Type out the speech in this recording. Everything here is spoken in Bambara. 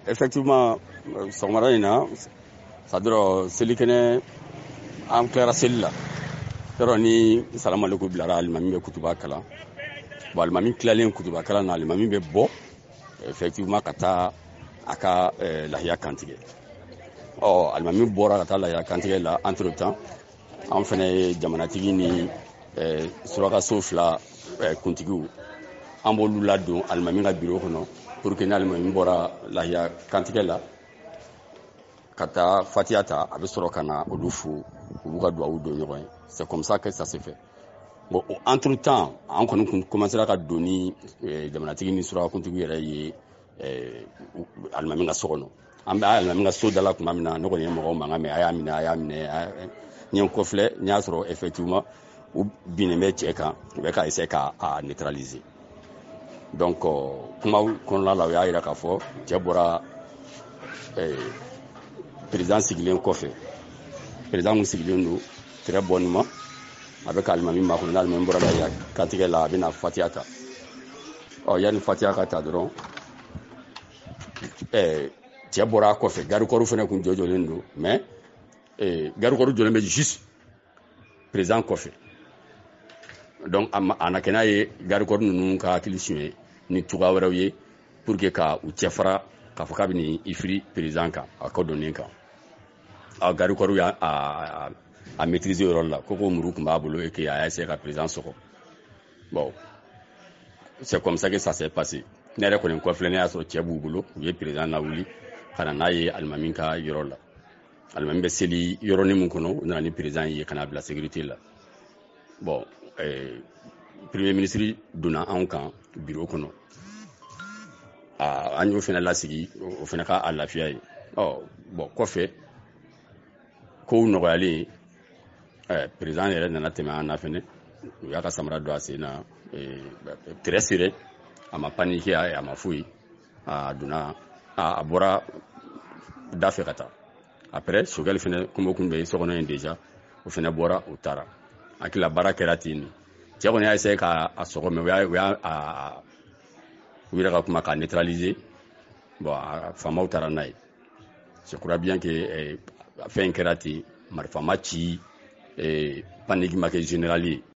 effectivement sɔgɔmada in na c'est à dire seli kɛnɛ an tilara seli la yɔrɔ ni salamaleku bilara alimami bɛ kutuba kalan bon alimami tilalen kutuba kalan na alimami bɛ bɔ effectivement ka taa a ka lahiya kantigɛ alimami bɔra ka taa lahiya kantigɛ la entre temps an fɛnɛ ye jamanatigi ni surakaso fila kuntigiw an b'olu ladon alimami ka bureau kɔnɔ pour que ni alimami bɔra lahiya kantigɛ la ka taa fatiya ta a bɛ sɔrɔ ka na olu fo olu ka duwawu don ɲɔgɔn ye c'est comme ça que ça se fait bon entre temps an kɔni kun commencera ka don ni jamanatigi ni surakakuntigi yɛrɛ ye alimami ka so kɔnɔ an bɛ alimami ka so dala tuma min na ne kɔni ye mɔgɔw mankan mɛn a y'a minɛ n ye n kɔfilɛ n y'a sɔrɔ effectivement u binnen bɛ cɛ kan u bɛ ka essayer k'a neutraliser donc kumaw kɔnɔna la u y'a jira k'a fɔ cɛ bɔra président sigilen kɔfɛ président mun sigilen don très bonnement a bɛ ka alimami makɔnɔ n'alimami bɔra la kantigɛ la a bɛ na fatiya ta yanni fatiya ka ta dɔrɔn cɛ bɔra a kɔfɛ garikɔriw fana kun jɔjɔlen don mais garikɔriw jɔlen bɛ juste président kɔfɛ donc a na kɛ n'a ye garikɔri ninnu ka hakili suɲɛ ni cogoya wɛrɛw ye pour que ka u cɛfara k'a fɔ k'a bɛ nin ifiri président kan a kɔ donnen kan garikɔriw y'a maîtriser yɔrɔ la ko muru tun b'a bolo et que a y'a essayer ka président sɔgɔ bon c'est comme ça que ça s'est passé ne yɛrɛ kɔni kɔfilɛ ne y'a sɔrɔ cɛ b'u bolo u ye président lawuli ka na n'a ye alimami ka yɔrɔ la alimami bɛ seli yɔrɔnin min kɔnɔ u nana ni président ye ka na bila sécurité la bon premier ministre donna anw kan bureau kɔnɔ an y'o fana lasigi o fana ka a lafiya ye bon kɔfɛ kow nɔgɔyalen président yɛrɛ nana tɛmɛ an na fɛnɛ u y'a ka samara don a sen na très serré a ma paniquer a ma foyi a donna a bɔra da fɛ ka taa après sogɛli fɛnɛ kumokun bɛ so kɔnɔ yen déjà o fɛnɛ bɔra o taara hakili baara kɛra ten cɛ kɔni y'a essayé k'a sɔgɔ mais u yɛrɛ ka kuma k'a neutraliser bon faamaw taara n'a ye je crois bien que fɛn kɛra ten marifa ma ci panique ma kɛ général ye